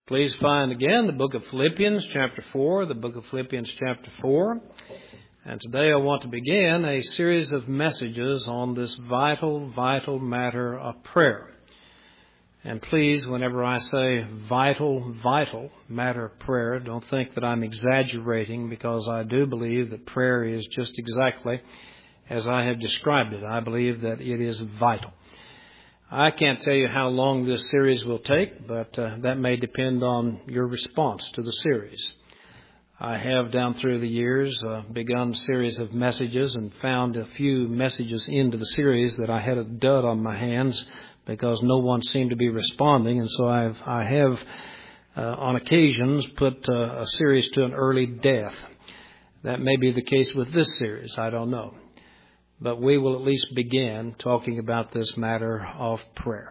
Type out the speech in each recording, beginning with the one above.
Please find again the book of Philippians chapter 4, the book of Philippians chapter 4. And today I want to begin a series of messages on this vital matter of prayer. And please, whenever I say vital matter of prayer, don't think that I'm exaggerating, because I do believe that prayer is just exactly as I have described it. I believe that it is vital. I can't tell you how long this series will take, but that may depend on your response to the series. I have, down through the years, begun a series of messages and found a few messages into the series that I had a dud on my hands because no one seemed to be responding, and so I have on occasions put a series to an early death. That may be the case with this series, I don't know. But we will at least begin talking about this matter of prayer.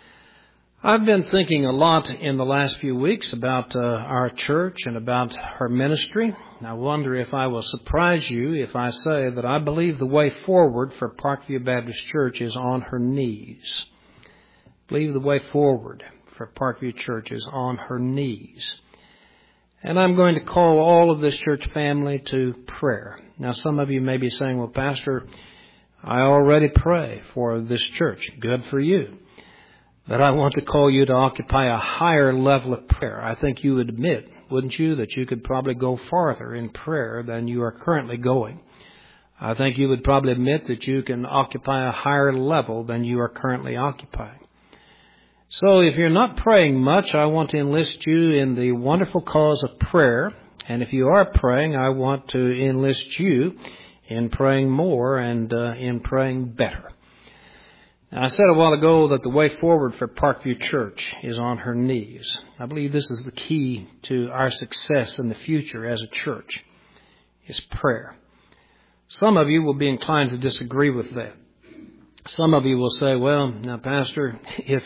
I've been thinking a lot in the last few weeks about our church and about her ministry. I wonder if I will surprise you if I say that I believe the way forward for Parkview Baptist Church is on her knees. I believe the way forward for Parkview Church is on her knees. And I'm going to call all of this church family to prayer. Now, some of you may be saying, well, Pastor, I already pray for this church. Good for you. But I want to call you to occupy a higher level of prayer. I think you would admit, wouldn't you, that you could probably go farther in prayer than you are currently going. I think you would probably admit that you can occupy a higher level than you are currently occupying. So if you're not praying much, I want to enlist you in the wonderful cause of prayer. And if you are praying, I want to enlist you in praying more and in praying better. Now, I said a while ago that the way forward for Parkview Church is on her knees. I believe this is the key to our success in the future as a church, is prayer. Some of you will be inclined to disagree with that. Some of you will say, well, now, Pastor, if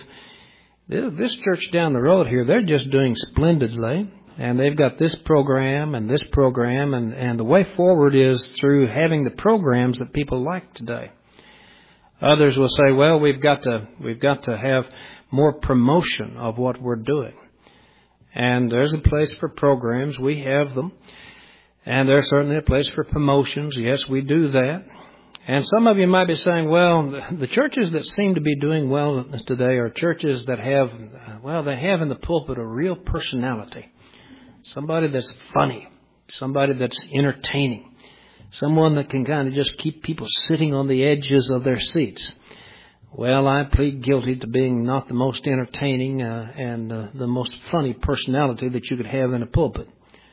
this church down the road here, they're just doing splendidly, and they've got this program and this program, and the way forward is through having the programs that people like today. Others will say, well, we've got to have more promotion of what we're doing. And there's a place for programs. We have them. And there's certainly a place for promotions. Yes, we do that. And some of you might be saying, well, the churches that seem to be doing well today are churches that have in the pulpit a real personality. Somebody that's funny. Somebody that's entertaining. Someone that can kind of just keep people sitting on the edges of their seats. Well, I plead guilty to being not the most entertaining and the most funny personality that you could have in a pulpit.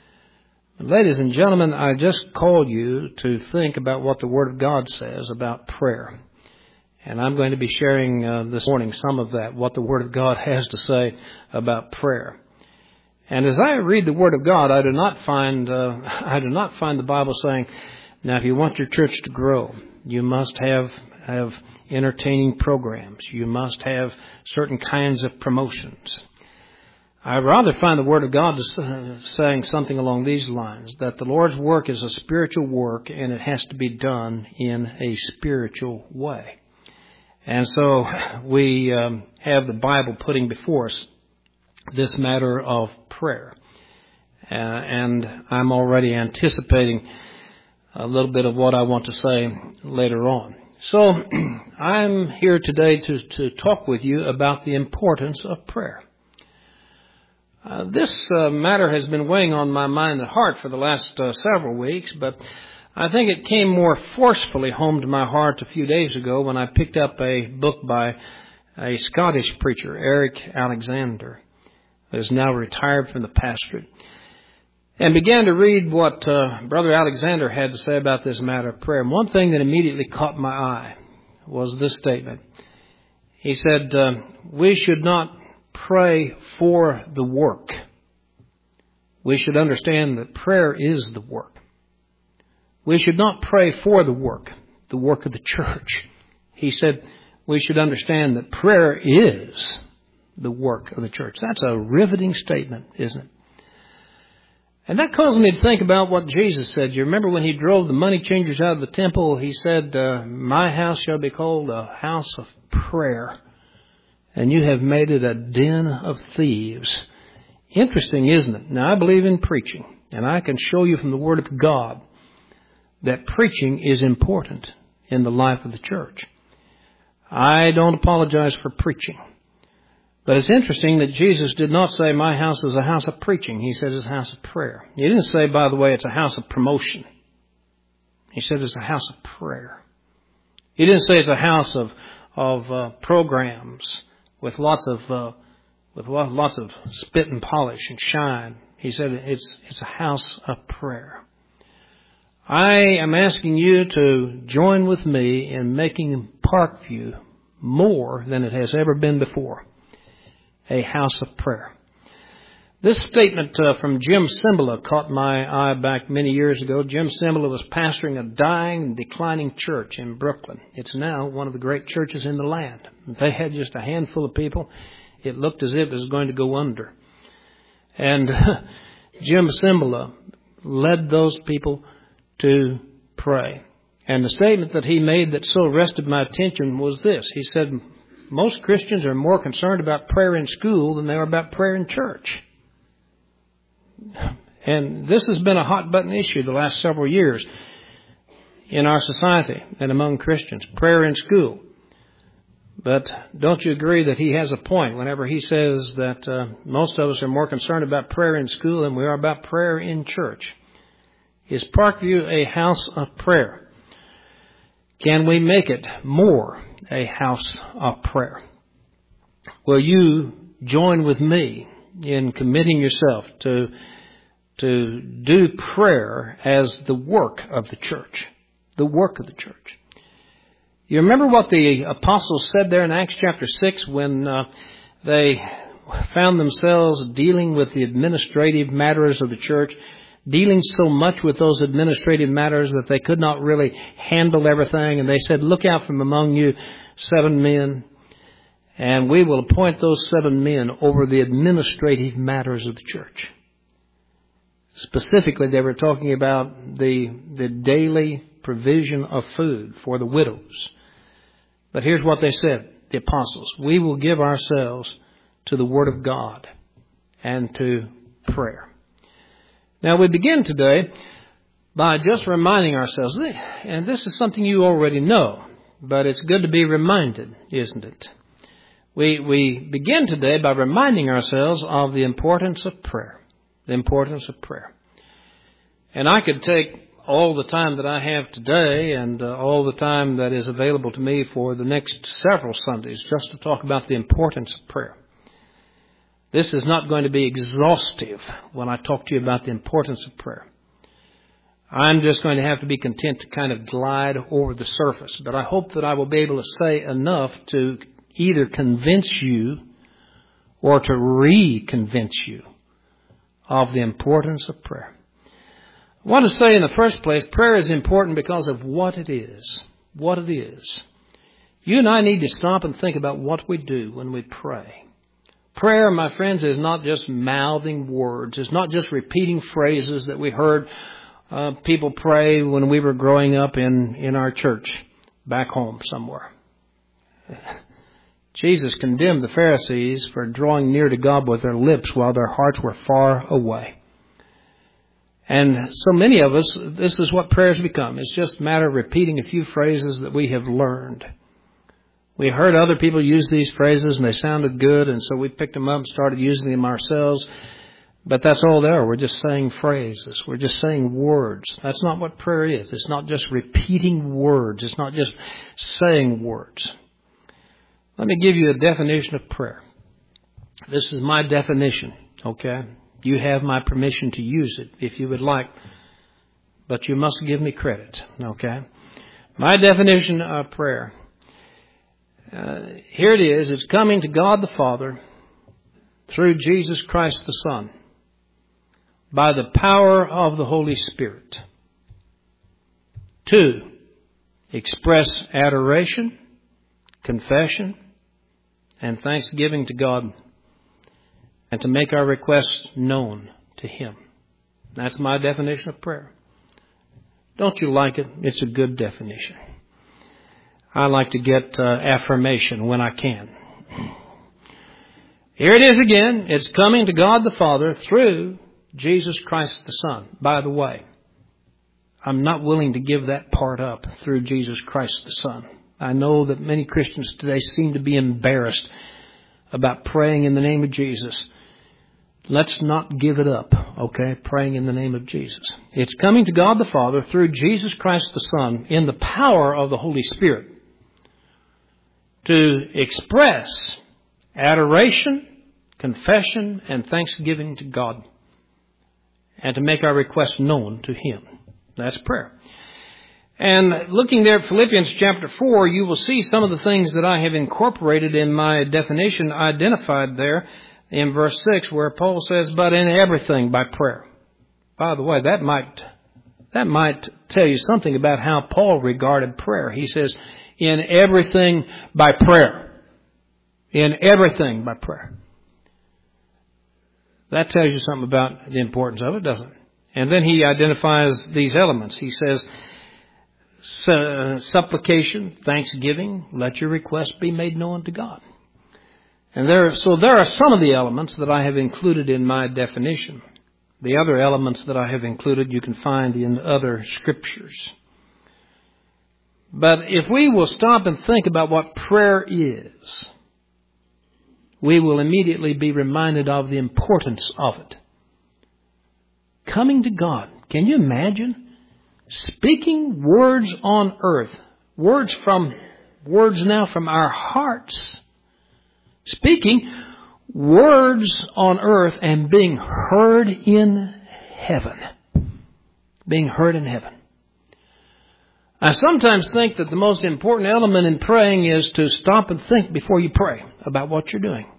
Ladies and gentlemen, I just called you to think about what the Word of God says about prayer. And I'm going to be sharing this morning some of that, what the Word of God has to say about prayer. And as I read the Word of God, I do not find the Bible saying, now if you want your church to grow, you must have entertaining programs. You must have certain kinds of promotions. I rather find the Word of God saying something along these lines, that the Lord's work is a spiritual work and it has to be done in a spiritual way. And so we have the Bible putting before us this matter of prayer. And I'm already anticipating a little bit of what I want to say later on. So I'm here today to talk with you about the importance of prayer. This matter has been weighing on my mind and heart for the last several weeks, but I think it came more forcefully home to my heart a few days ago when I picked up a book by a Scottish preacher, Eric Alexander, who is now retired from the pastorate, and began to read what Brother Alexander had to say about this matter of prayer. And one thing that immediately caught my eye was this statement. He said, we should not pray for the work. We should understand that prayer is the work. We should not pray for the work of the church. He said we should understand that prayer is the work of the church. That's a riveting statement, isn't it? And that caused me to think about what Jesus said. You remember when he drove the money changers out of the temple, he said, my house shall be called a house of prayer, and you have made it a den of thieves. Interesting, isn't it? Now, I believe in preaching, and I can show you from the Word of God that preaching is important in the life of the church. I don't apologize for preaching. But it's interesting that Jesus did not say, my house is a house of preaching. He said it's a house of prayer. He didn't say, by the way, it's a house of promotion. He said it's a house of prayer. He didn't say it's a house of programs with lots of spit and polish and shine. He said it's a house of prayer. I am asking you to join with me in making Parkview more than it has ever been before, a house of prayer. This statement from Jim Cymbala caught my eye back many years ago. Jim Cymbala was pastoring a dying and declining church in Brooklyn. It's now one of the great churches in the land. They had just a handful of people. It looked as if it was going to go under. And Jim Cymbala led those people to pray. And the statement that he made that so arrested my attention was this. He said, most Christians are more concerned about prayer in school than they are about prayer in church. And this has been a hot button issue the last several years in our society and among Christians. Prayer in school. But don't you agree that he has a point whenever he says that most of us are more concerned about prayer in school than we are about prayer in church? Is Parkview a house of prayer? Can we make it more a house of prayer? Will you join with me in committing yourself to do prayer as the work of the church? The work of the church. You remember what the apostles said there in Acts chapter 6 when they found themselves dealing with the administrative matters of the church, dealing so much with those administrative matters that they could not really handle everything. And they said, look out from among you 7 men, and we will appoint those 7 men over the administrative matters of the church. Specifically, they were talking about the daily provision of food for the widows. But here's what they said, the apostles. We will give ourselves to the Word of God and to prayer. Now, we begin today by just reminding ourselves, and this is something you already know, but it's good to be reminded, isn't it? We begin today by reminding ourselves of the importance of prayer. The importance of prayer. And I could take all the time that I have today and all the time that is available to me for the next several Sundays just to talk about the importance of prayer. This is not going to be exhaustive when I talk to you about the importance of prayer. I'm just going to have to be content to kind of glide over the surface. But I hope that I will be able to say enough to either convince you or to re-convince you of the importance of prayer. I want to say in the first place, prayer is important because of what it is. What it is. You and I need to stop and think about what we do when we pray. Prayer, my friends, is not just mouthing words. It's not just repeating phrases that we heard people pray when we were growing up in our church back home somewhere. Jesus condemned the Pharisees for drawing near to God with their lips while their hearts were far away. And so many of us, this is what prayer has become. It's just a matter of repeating a few phrases that we have learned. We heard other people use these phrases and they sounded good, and so we picked them up and started using them ourselves. But that's all they are. We're just saying phrases. We're just saying words. That's not what prayer is. It's not just repeating words. It's not just saying words. Let me give you a definition of prayer. This is my definition, okay? You have my permission to use it if you would like, but you must give me credit, okay? My definition of prayer, here it is. It's coming to God the Father through Jesus Christ the Son by the power of the Holy Spirit to express adoration, confession, and thanksgiving to God, and to make our requests known to Him. That's my definition of prayer. Don't you like it? It's a good definition. I like to get affirmation when I can. Here it is again. It's coming to God the Father through Jesus Christ the Son. By the way, I'm not willing to give that part up, through Jesus Christ the Son. I know that many Christians today seem to be embarrassed about praying in the name of Jesus. Let's not give it up, okay? Praying in the name of Jesus. It's coming to God the Father through Jesus Christ the Son in the power of the Holy Spirit to express adoration, confession, and thanksgiving to God, and to make our requests known to Him. That's prayer. And looking there at Philippians chapter 4, you will see some of the things that I have incorporated in my definition identified there in verse 6, where Paul says, but in everything by prayer. By the way, that might tell you something about how Paul regarded prayer. He says, in everything by prayer. In everything by prayer. That tells you something about the importance of it, doesn't it? And then he identifies these elements. He says, supplication, thanksgiving, let your requests be made known to God. And there are some of the elements that I have included in my definition. The other elements that I have included you can find in other scriptures. But if we will stop and think about what prayer is, we will immediately be reminded of the importance of it. Coming to God. Can you imagine? Speaking words on earth. Words now from our hearts. Speaking words on earth and being heard in heaven. Being heard in heaven. I sometimes think that the most important element in praying is to stop and think before you pray about what you're doing.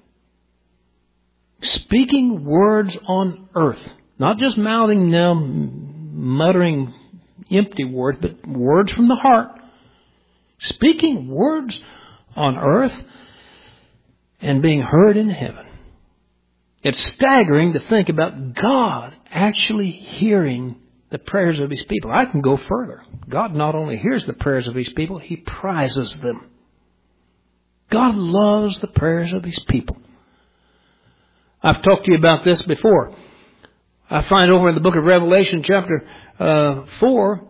Speaking words on earth. Not just mouthing them, muttering empty words, but words from the heart. Speaking words on earth and being heard in heaven. It's staggering to think about God actually hearing the prayers of His people. I can go further. God not only hears the prayers of His people, He prizes them. God loves the prayers of His people. I've talked to you about this before. I find over in the book of Revelation chapter 4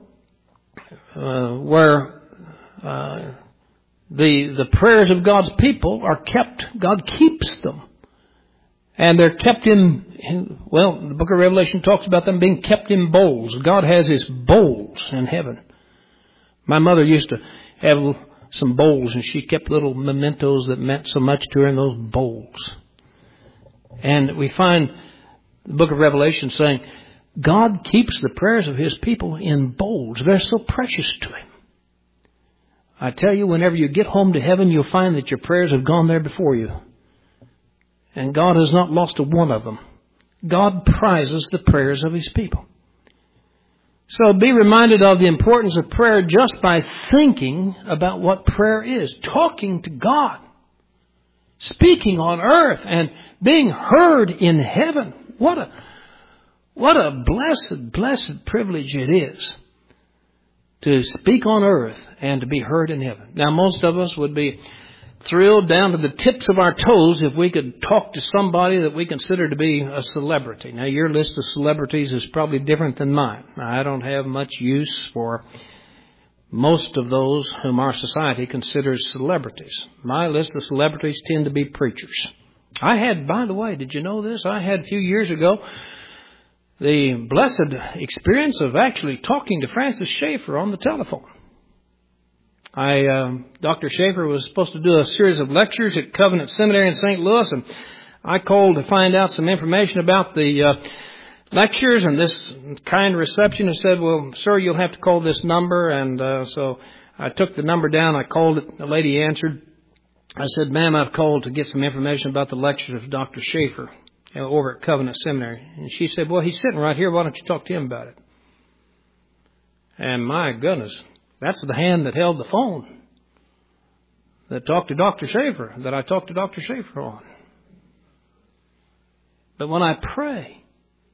where the prayers of God's people are kept. God keeps them. And they're kept the book of Revelation talks about them being kept in bowls. God has His bowls in heaven. My mother used to have some bowls, and she kept little mementos that meant so much to her in those bowls. And we find the book of Revelation saying, God keeps the prayers of His people in bowls. They're so precious to Him. I tell you, whenever you get home to heaven, you'll find that your prayers have gone there before you. And God has not lost a one of them. God prizes the prayers of His people. So be reminded of the importance of prayer just by thinking about what prayer is. Talking to God. Speaking on earth and being heard in heaven. What a blessed privilege it is to speak on earth and to be heard in heaven. Now, most of us would be thrilled down to the tips of our toes if we could talk to somebody that we consider to be a celebrity. Now, your list of celebrities is probably different than mine. I don't have much use for most of those whom our society considers celebrities. My list of celebrities tend to be preachers. By the way, did you know this? I had a few years ago the blessed experience of actually talking to Francis Schaeffer on the telephone. Dr. Schaeffer was supposed to do a series of lectures at Covenant Seminary in St. Louis, and I called to find out some information about the lectures, and this kind receptionist said, well, sir, you'll have to call this number. And so I took the number down. I called it. The lady answered. I said, ma'am, I've called to get some information about the lectures of Dr. Schaeffer over at Covenant Seminary. And she said, well, he's sitting right here. Why don't you talk to him about it? And my goodness, that's the hand that held the phone that talked to Dr. Schaeffer, that I talked to Dr. Schaeffer on. But when I pray,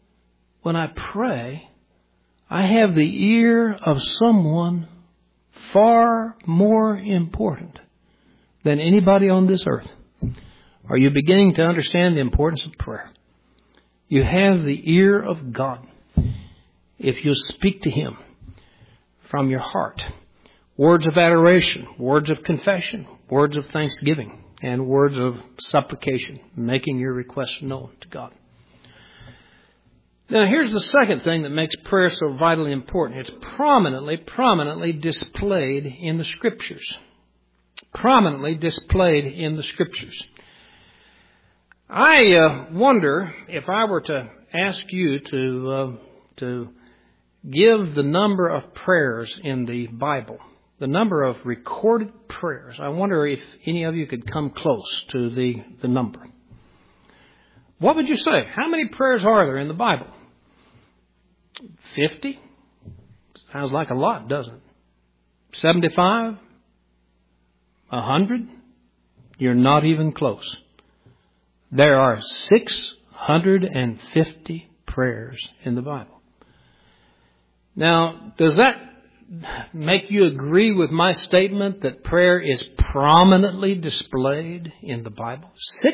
I have the ear of someone far more important than anybody on this earth. Are you beginning to understand the importance of prayer? You have the ear of God if you speak to Him from your heart. Words of adoration, words of confession, words of thanksgiving, and words of supplication, making your requests known to God. Now, here's the second thing that makes prayer so vitally important. It's prominently displayed in the Scriptures. Prominently displayed in the Scriptures. I wonder if I were to ask you to give the number of prayers in the Bible, the number of recorded prayers. I wonder if any of you could come close to the number. What would you say? How many prayers are there in the Bible? 50? Sounds like a lot, doesn't it? 75? 100? You're not even close. There are 650 prayers in the Bible. Now, does that make you agree with my statement that prayer is prominently displayed in the Bible?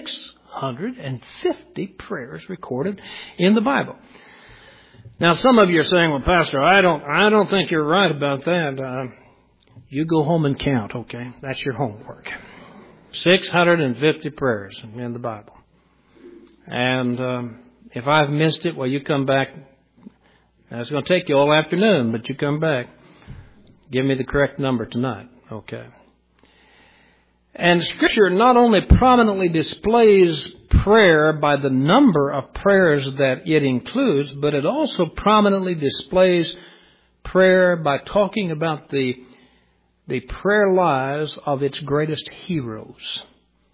650 prayers recorded in the Bible. Now, some of you are saying, well, Pastor, I don't think you're right about that. You go home and count, okay? That's your homework. 650 prayers in the Bible. And if I've missed it, well, you come back. It's going to take you all afternoon, but you come back. Give me the correct number tonight, okay? And Scripture not only prominently displays prayer by the number of prayers that it includes, but it also prominently displays prayer by talking about the prayer lives of its greatest heroes.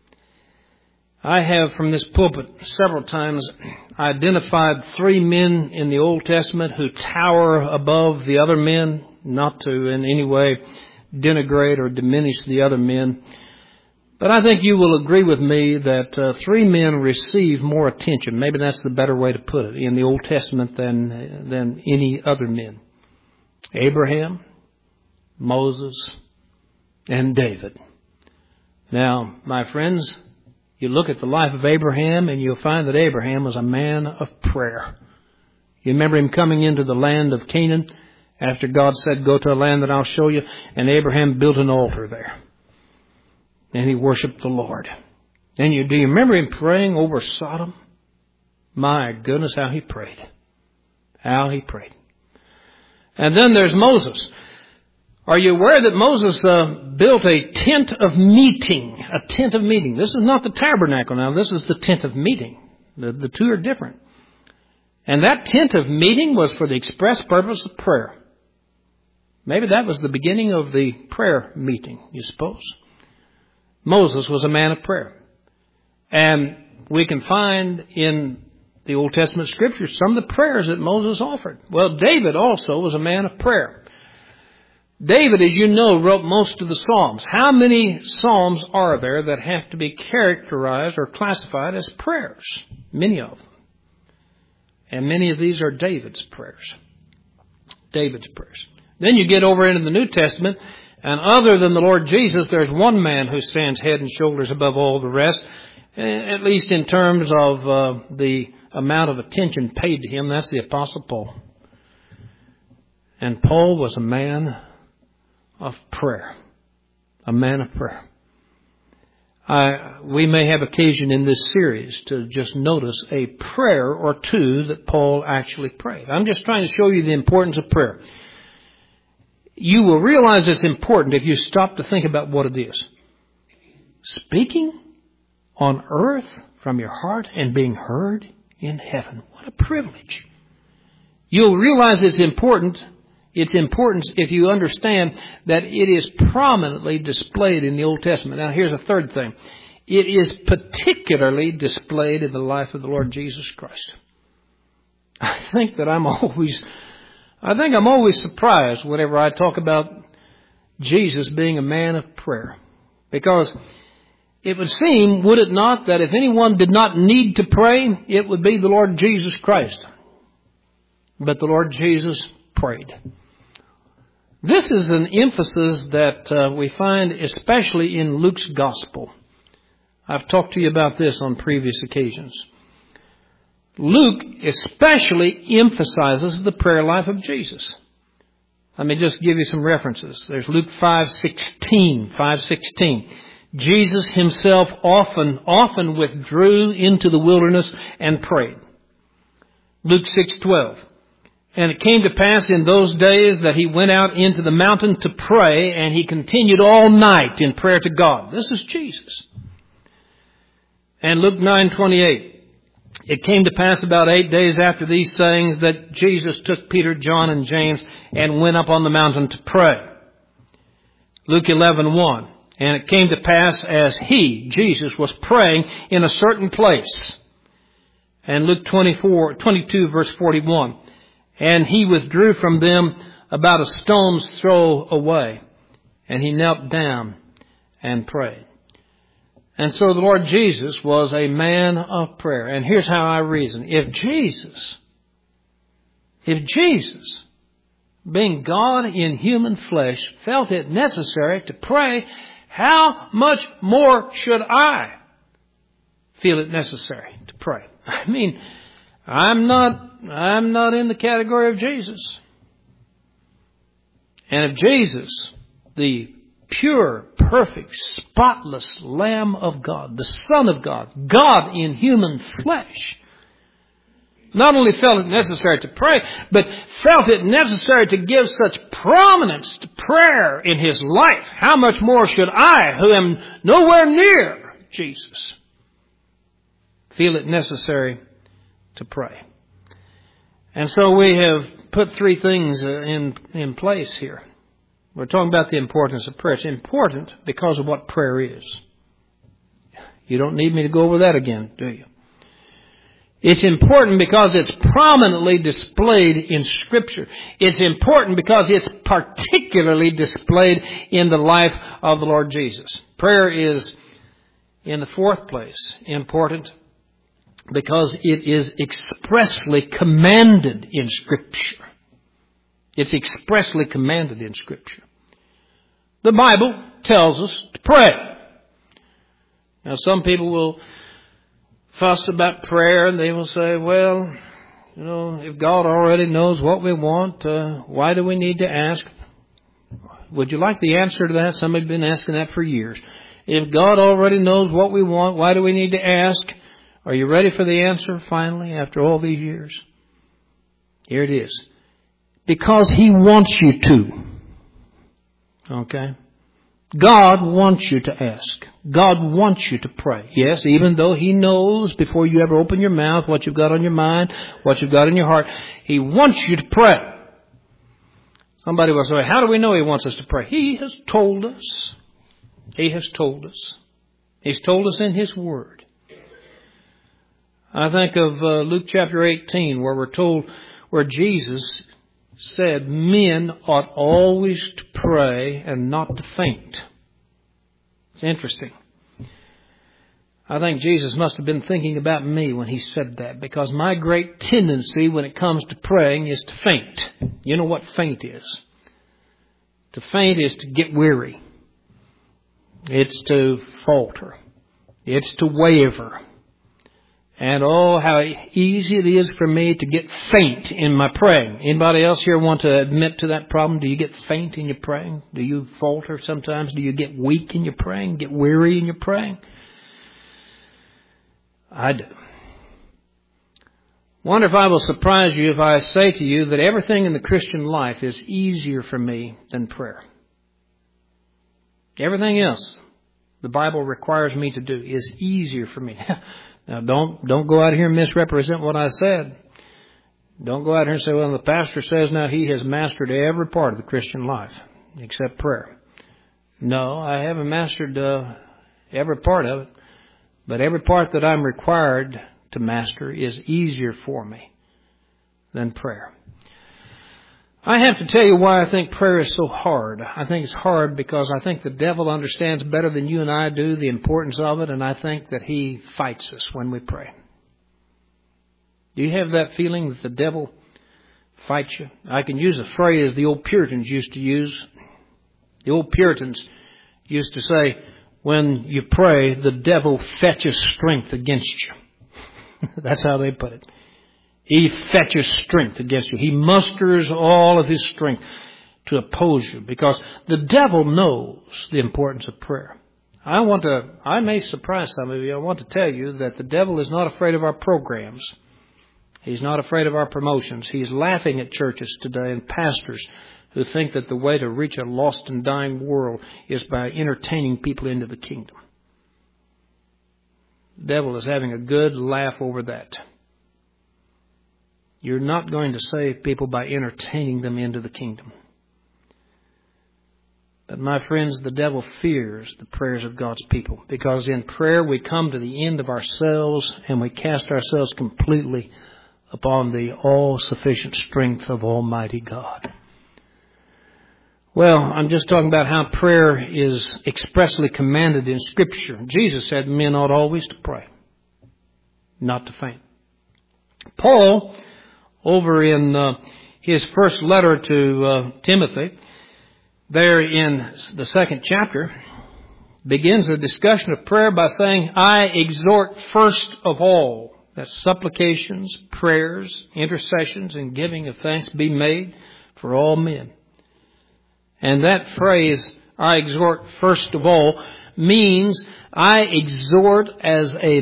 I have from this pulpit several times identified 3 men in the Old Testament who tower above the other men, not to in any way denigrate or diminish the other men. But I think you will agree with me that 3 men receive more attention. Maybe that's the better way to put it in the Old Testament than any other men. Abraham, Moses, and David. Now, my friends, you look at the life of Abraham and you'll find that Abraham was a man of prayer. You remember him coming into the land of Canaan after God said, go to a land that I'll show you, and Abraham built an altar there. And he worshiped the Lord. And do you remember him praying over Sodom? My goodness, how he prayed. How he prayed. And then there's Moses. Are you aware that Moses built a tent of meeting? A tent of meeting. This is not the tabernacle now. This is the tent of meeting. The two are different. And that tent of meeting was for the express purpose of prayer. Maybe that was the beginning of the prayer meeting, you suppose. Moses was a man of prayer. And we can find in the Old Testament Scriptures some of the prayers that Moses offered. Well, David also was a man of prayer. David, as you know, wrote most of the Psalms. How many Psalms are there that have to be characterized or classified as prayers? Many of them. And many of these are David's prayers. David's prayers. Then you get over into the New Testament, and other than the Lord Jesus, there's one man who stands head and shoulders above all the rest, at least in terms of the amount of attention paid to him. That's the Apostle Paul. And Paul was a man of prayer. A man of prayer. We may have occasion in this series to just notice a prayer or two that Paul actually prayed. I'm just trying to show you the importance of prayer. You will realize it's important if you stop to think about what it is. Speaking on earth from your heart and being heard in heaven. What a privilege. You'll realize its importance if you understand that it is prominently displayed in the Old Testament. Now, here's a third thing. It is particularly displayed in the life of the Lord Jesus Christ. I think I'm always surprised whenever I talk about Jesus being a man of prayer. Because it would seem, would it not, that if anyone did not need to pray, it would be the Lord Jesus Christ. But the Lord Jesus prayed. This is an emphasis that we find especially in Luke's Gospel. I've talked to you about this on previous occasions. Luke especially emphasizes the prayer life of Jesus. Let me just give you some references. There's Luke 5:16. Jesus himself often withdrew into the wilderness and prayed. Luke 6:12. And it came to pass in those days that he went out into the mountain to pray, and he continued all night in prayer to God. This is Jesus. And Luke 9:28. It came to pass about 8 days after these sayings that Jesus took Peter, John, and James and went up on the mountain to pray. Luke 11:1. And it came to pass as he, Jesus, was praying in a certain place. And Luke 22 verse 41. And he withdrew from them about a stone's throw away. And he knelt down and prayed. And so the Lord Jesus was a man of prayer. And here's how I reason. If Jesus, being God in human flesh, felt it necessary to pray, how much more should I feel it necessary to pray? I mean, I'm not in the category of Jesus. And if Jesus, the pure, perfect, spotless Lamb of God, the Son of God, God in human flesh, not only felt it necessary to pray, but felt it necessary to give such prominence to prayer in his life, how much more should I, who am nowhere near Jesus, feel it necessary to pray? And so we have put three things in place here. We're talking about the importance of prayer. It's important because of what prayer is. You don't need me to go over that again, do you? It's important because it's prominently displayed in Scripture. It's important because it's particularly displayed in the life of the Lord Jesus. Prayer is, in the fourth place, important because it is expressly commanded in Scripture. It's expressly commanded in Scripture. The Bible tells us to pray. Now, some people will fuss about prayer and they will say, well, if God already knows what we want, why do we need to ask? Would you like the answer to that? Somebody's been asking that for years. If God already knows what we want, why do we need to ask? Are you ready for the answer finally after all these years? Here it is. Because He wants you to. Okay? God wants you to ask. God wants you to pray. Yes, even though He knows before you ever open your mouth what you've got on your mind, what you've got in your heart, He wants you to pray. Somebody will say, how do we know He wants us to pray? He has told us. He has told us. He's told us in His Word. I think of Luke chapter 18 where we're told, where Jesus said men ought always to pray and not to faint. It's interesting. I think Jesus must have been thinking about me when He said that, because my great tendency when it comes to praying is to faint. You know what faint is? To faint is to get weary. It's to falter. It's to waver. And oh, how easy it is for me to get faint in my praying. Anybody else here want to admit to that problem? Do you get faint in your praying? Do you falter sometimes? Do you get weak in your praying? Get weary in your praying? I do. Wonder if I will surprise you if I say to you that everything in the Christian life is easier for me than prayer. Everything else the Bible requires me to do is easier for me. Now, don't go out here and misrepresent what I said. Don't go out here and say, well, the pastor says now he has mastered every part of the Christian life except prayer. No, I haven't mastered every part of it. But every part that I'm required to master is easier for me than prayer. I have to tell you why I think prayer is so hard. I think it's hard because I think the devil understands better than you and I do the importance of it, and I think that he fights us when we pray. Do you have that feeling that the devil fights you? I can use a phrase the old Puritans used to use. The old Puritans used to say, when you pray, the devil fetches strength against you. That's how they put it. He fetches strength against you. He musters all of his strength to oppose you, because the devil knows the importance of prayer. I may surprise some of you. I want to tell you that the devil is not afraid of our programs. He's not afraid of our promotions. He's laughing at churches today and pastors who think that the way to reach a lost and dying world is by entertaining people into the kingdom. The devil is having a good laugh over that. You're not going to save people by entertaining them into the kingdom. But my friends, the devil fears the prayers of God's people, because in prayer we come to the end of ourselves and we cast ourselves completely upon the all-sufficient strength of Almighty God. Well, I'm just talking about how prayer is expressly commanded in Scripture. Jesus said men ought always to pray, not to faint. Paul, over in his first letter to Timothy, there in the 2nd chapter, begins a discussion of prayer by saying, I exhort first of all that supplications, prayers, intercessions, and giving of thanks be made for all men. And that phrase, I exhort first of all, means I exhort as the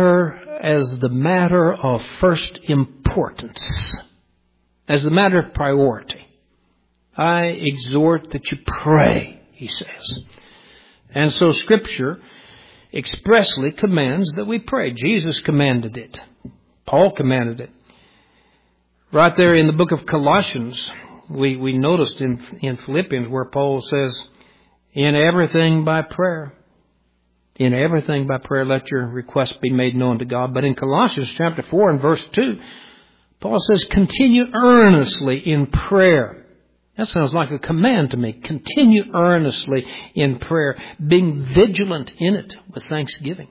matter of first importance, as the matter of priority. I exhort that you pray, he says. And so Scripture expressly commands that we pray. Jesus commanded it. Paul commanded it. Right there in the book of Colossians, we noticed in Philippians where Paul says, in everything by prayer. In everything by prayer, let your requests be made known to God. But in Colossians chapter 4 and verse 2, Paul says, continue earnestly in prayer. That sounds like a command to me. Continue earnestly in prayer, being vigilant in it with thanksgiving.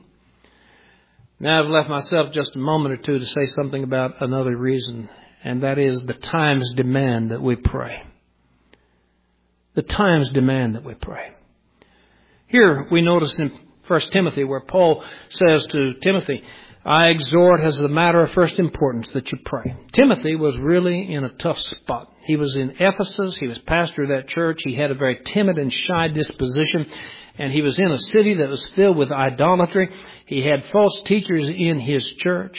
Now I've left myself just a moment or two to say something about another reason, and that is the times demand that we pray. The times demand that we pray. Here we notice in 1 Timothy where Paul says to Timothy, I exhort as a matter of first importance that you pray. Timothy was really in a tough spot. He was in Ephesus. He was pastor of that church. He had a very timid and shy disposition. And he was in a city that was filled with idolatry. He had false teachers in his church.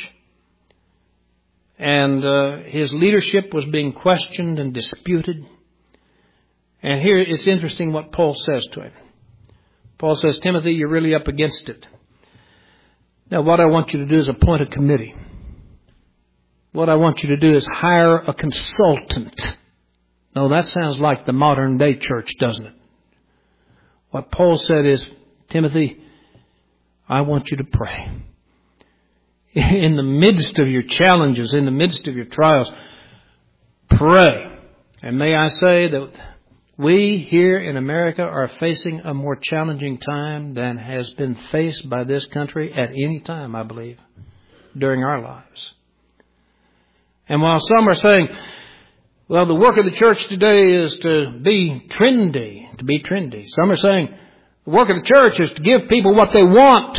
And his leadership was being questioned and disputed. And here it's interesting what Paul says to him. Paul says, Timothy, you're really up against it. Now, what I want you to do is appoint a committee. What I want you to do is hire a consultant. Now, that sounds like the modern day church, doesn't it? What Paul said is, Timothy, I want you to pray. In the midst of your challenges, in the midst of your trials, pray. And may I say that we here in America are facing a more challenging time than has been faced by this country at any time, I believe, during our lives. And while some are saying, well, the work of the church today is to be trendy. Some are saying the work of the church is to give people what they want.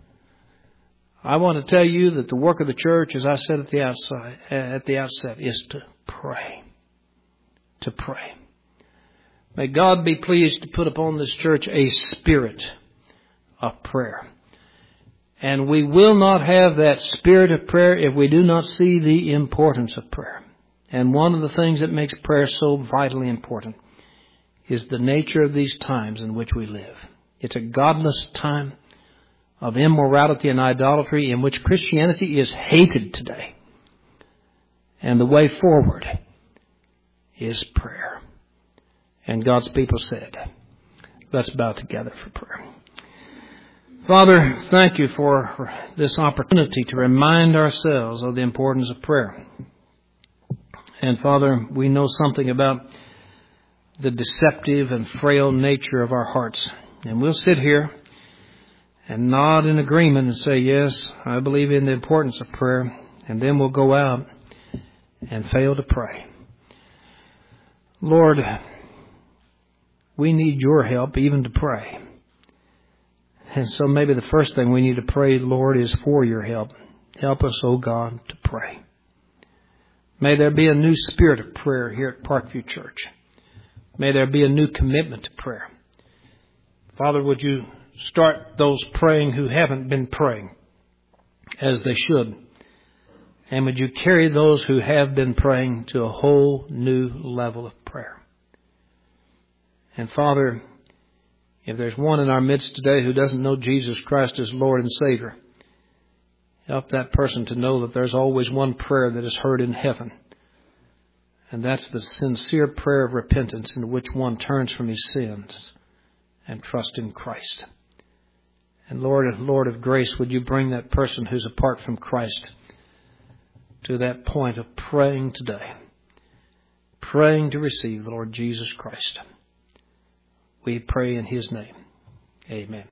I want to tell you that the work of the church, as I said at the outset, is to pray. To pray. May God be pleased to put upon this church a spirit of prayer. And we will not have that spirit of prayer if we do not see the importance of prayer. And one of the things that makes prayer so vitally important is the nature of these times in which we live. It's a godless time of immorality and idolatry in which Christianity is hated today. And the way forward is prayer. And God's people said, let's bow together for prayer. Father, thank you for this opportunity to remind ourselves of the importance of prayer. And Father, we know something about the deceptive and frail nature of our hearts. And we'll sit here and nod in agreement and say, yes, I believe in the importance of prayer. And then we'll go out and fail to pray. Lord, we need your help even to pray. And so maybe the first thing we need to pray, Lord, is for your help. Help us, O God, to pray. May there be a new spirit of prayer here at Parkview Church. May there be a new commitment to prayer. Father, would you start those praying who haven't been praying as they should? And would you carry those who have been praying to a whole new level of prayer? And Father, if there's one in our midst today who doesn't know Jesus Christ as Lord and Savior, help that person to know that there's always one prayer that is heard in heaven. And that's the sincere prayer of repentance in which one turns from his sins and trusts in Christ. And Lord of grace, would you bring that person who's apart from Christ to that point of praying today, praying to receive the Lord Jesus Christ. We pray in His name. Amen.